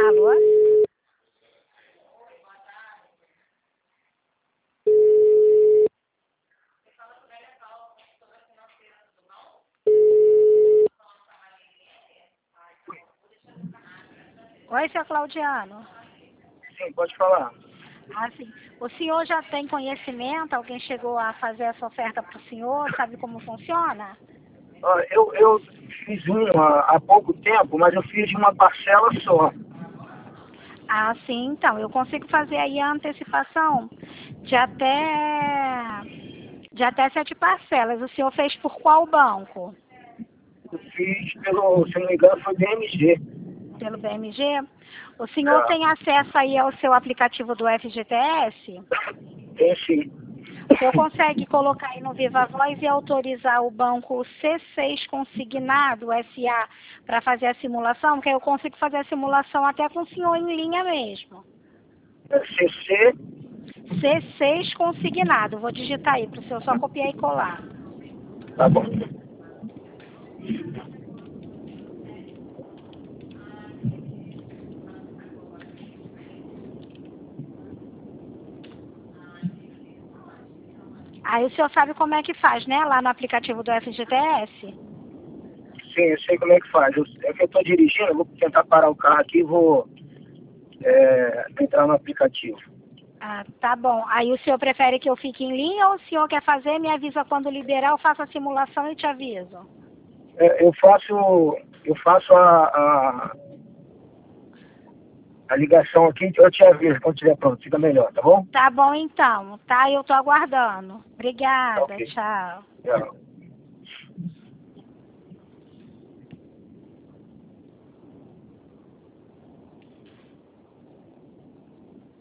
Alô? Oi, seu Claudiano. Sim, pode falar. Assim, o senhor já tem conhecimento? Alguém chegou a fazer essa oferta para o senhor? Sabe como funciona? Ó, eu fiz há pouco tempo, mas eu fiz uma parcela só. Ah, sim, então, eu consigo fazer aí a antecipação de até 7 parcelas. O senhor fez por qual banco? Eu fiz se não me engano, foi BMG. Pelo BMG? O senhor É, tem acesso aí ao seu aplicativo do FGTS? tem sim. O senhor consegue colocar aí no Viva Voz e autorizar o banco C6 Consignado, SA, para fazer a simulação? Porque eu consigo fazer a simulação até com o senhor em linha mesmo. CC, C6 Consignado. Vou digitar aí para o senhor só copiar e colar. tá bom. Aí o senhor sabe como é que faz, né? Lá no aplicativo do FGTS. Sim, eu sei como é que faz. É que eu estou dirigindo, eu vou tentar parar o carro aqui e vou entrar no aplicativo. Ah, tá bom. Aí o senhor prefere que eu fique em linha ou o senhor quer fazer? Me avisa quando liberar, eu faço a simulação e te aviso. Eu faço a ligação aqui, eu te aviso quando estiver pronto, fica melhor, tá bom? Tá bom então, tá? Eu tô aguardando. Tá Obrigada, ok. tchau. Tchau.